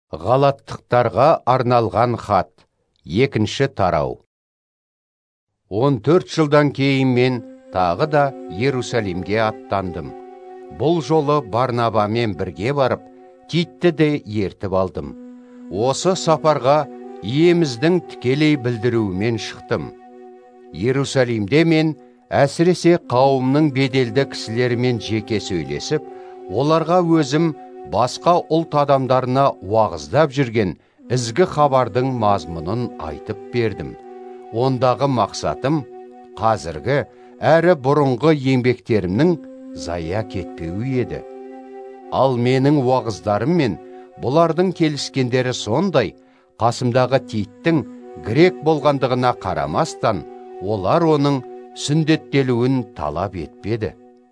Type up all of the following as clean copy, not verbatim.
Галаттықтарға арналған хат. 2 тарау. 14 жылдан кейін мен тағы да Иерусалимге аттандым. Бұл жолы Барнабамен бірге барып, Титті де ертіп алдым. Осы сапарға иеміздің тікелей білдіруімен шықтым. Иерусалимде мен әсіресе қауымның беделді кісілерімен жеке сөйлесіп, оларға өзім басқа ұлт адамдарына уағыздап жүрген ізгі хабардың мазмұнын айтып бердім. Ондағы мақсатым қазіргі әрі бұрынғы еңбектерімнің зая кетпеуі еді. Ал менің уағыздарым мен бұлардың келіскендері сондай, қасымдағы Титтің грек болғандығына қарамастан, олар оның сүндеттелуін талап етпеді.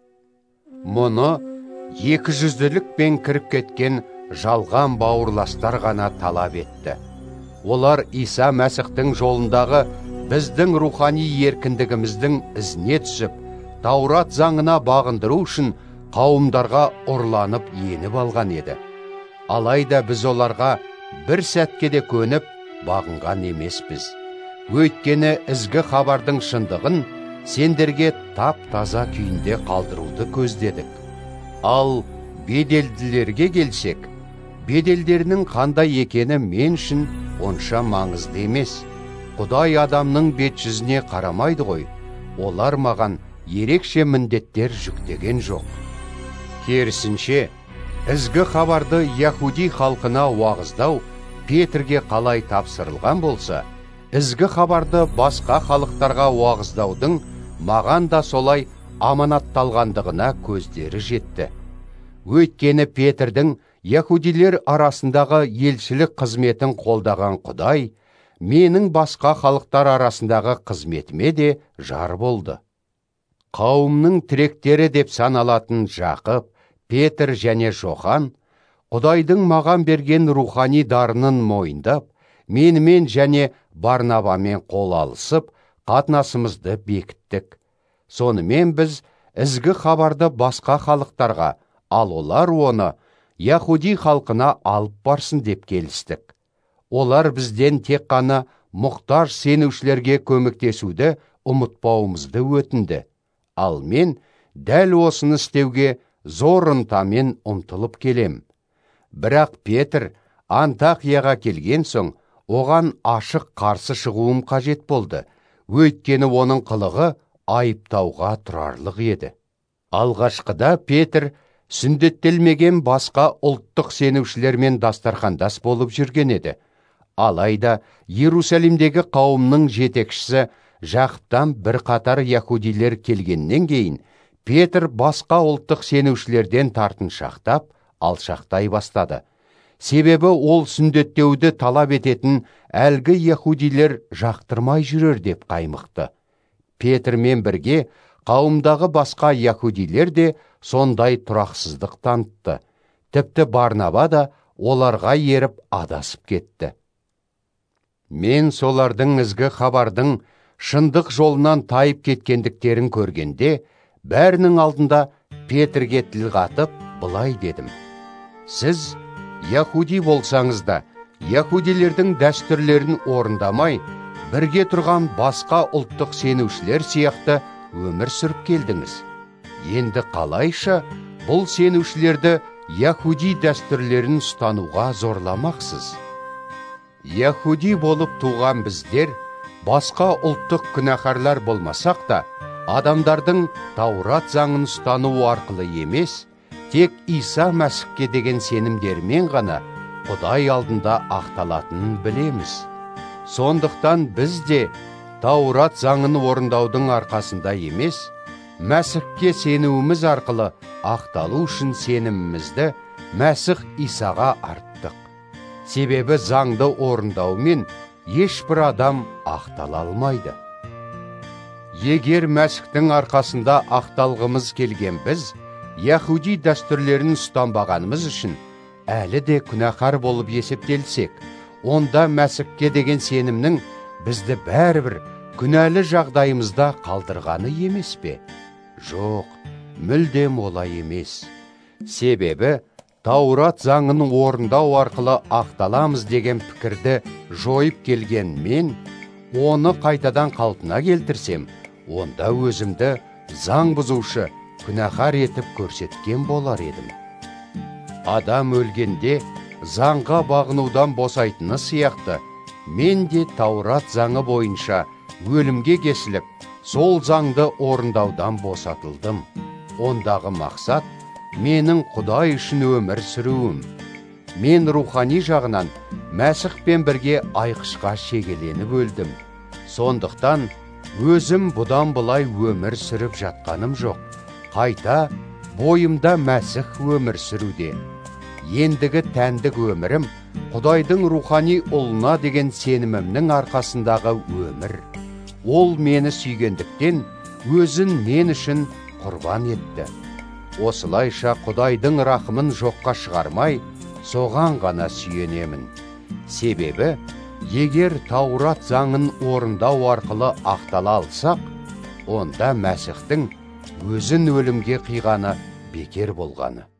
Мұны екіжүзділікпен кіріп кеткен жалған бауырластар ғана талап етті. Олар Иса Мәсіхтің жолындағы біздің рухани еркіндігіміздің ізіне түсіп, Таурат заңына бағындыру үшін қауымдарға ұрланып еніп алған еді. Алайда біз оларға бір сәтке де көніп бағынған емеспіз. Өйткені ізгі хабардың шындығын сендерге тап-таза күйінде қалдыруды көздедік. Ал беделділерге келсек, беделдерінің қандай екені мен үшін онша маңызды емес. Құдай адамның бет жүзіне қарамайды ғой, олар маған ерекше міндеттер жүктеген жоқ. Керісінше, ізгі хабарды Яхуди халқына уағыздау Петрге қалай тапсырылған болса, ізгі хабарды басқа халықтарға уағыздаудың маған да солай аманатталғандығына көздері жетті. Өйткені Петрдің Яхудилер арасындағы елшілік қызметін қолдаған Құдай, менің басқа халықтар арасындағы қызметіме де жар болды. Қауымның тіректері деп саналатын Жақып, Петр және Жохан, Құдайдың маған берген рухани дарынын мойындап, менімен және Барнабамен қол алысып, қатынасымызды бекіттік. Сонымен біз ізгі хабарды басқа халықтарға, ал олар оны Яхуди халқына алып барсын деп келістік. Олар бізден тек қана мұқтаж сенушілерге көмектесуді ұмытпауымызды өтінді. Ал мен дәл осыны істеуге зор ынтамен ұмтылып келем. Бірақ Петр Антахияға келген соң, оған ашық қарсы шығуым қажет болды. Өйткені оның қылығы айыптауға тұрарлық еді. Алғашқыда Петр сүндеттелмеген басқа ұлттық сенушілермен дастархандас болып жүрген еді. Алайда Иерусалимдегі қауымның жетекшісі Жақыптан бір қатар яхудилер келгеннен кейін, Петр басқа ұлттық сенушілерден тартыншақтап, алшақтай бастады. Себебі ол сүндеттеуді талап ететін әлгі яхудилер жақтырмай жүрер деп қаймықты. Петрмен бірге қауымдағы басқа яхудилер де сондай тұрақсыздық танытты. Тіпті Барнаба да оларға еріп адасып кетті. Мен солардың ізгі хабардың шындық жолынан тайып кеткендіктерін көргенде, бәрінің алдында Петрге тіл қатып, былай дедім: сіз яхуди болсаңыз да, яхудилердің дәстүрлерін орындамай, бірге тұрған басқа ұлттық сенушілер сияқты өмір сүріп келдіңіз. Енді қалайша бұл сенушілерді яхуди дәстүрлерін ұстануға зорламақсыз? Яхуди болып туған біздер, басқа ұлттық күнәһарлар болмасақ та, адамдардың Таурат заңын ұстану арқылы емес, тек Иса Мәсіхке деген сенімдермен ғана Құдай алдында ақталатынын білеміз. Сондықтан біз де Таурат заңын орындаудың арқасында емес, Мәсіхке сенуіміз арқылы ақталу үшін сенімімізді Мәсіх Исаға арттық. Себебі заңды орындаумен ешбір адам ақтала алмайды. Егер Мәсіхтің арқасында ақталғымыз келген біз, яхуди дәстүрлерін ұстанбағанымыз үшін әлі де күнәһар болып есептелсек, онда Мәсіхке деген сенімнің бізді бәрібір күнәлі жағдайымызда қалдырғаны емес пе? Жоқ, мүлдем олай емес. Себебі Таурат заңын орындау арқылы ақталамыз деген пікірді жойып келген мен, оны қайтадан қалпына келтірсем, онда өзімді заң бұзушы, күнәһар етіп көрсеткен болар едім. Адам өлгенде заңға бағынудан босайтыны сияқты, мен де Таурат заңы бойынша өлімге кесіліп, сол заңды орындаудан босатылдым. Ондағы мақсат менің Құдай үшін өмір сүруім. Мен рухани жағынан Мәсіхпен бірге айқышқа шегеленіп өлдім. Сондықтан өзім бұдан былай өмір сүріп жатқаным жоқ. Қайта бойымда Мәсіх өмір сүруде. Ендігі тәндік өмірім Құдайдың рухани ұлына деген сенімімнің арқасындағы өмір. Ол мені сүйгендіктен өзін мен үшін құрбан етті. Осылайша Құдайдың рақымын жоққа шығармай, соған ғана сүйенемін. Себебі, егер Таурат заңын орындау арқылы ақтала алсақ, онда Мәсіхтің өзін өлімге қиғаны бекер болғаны.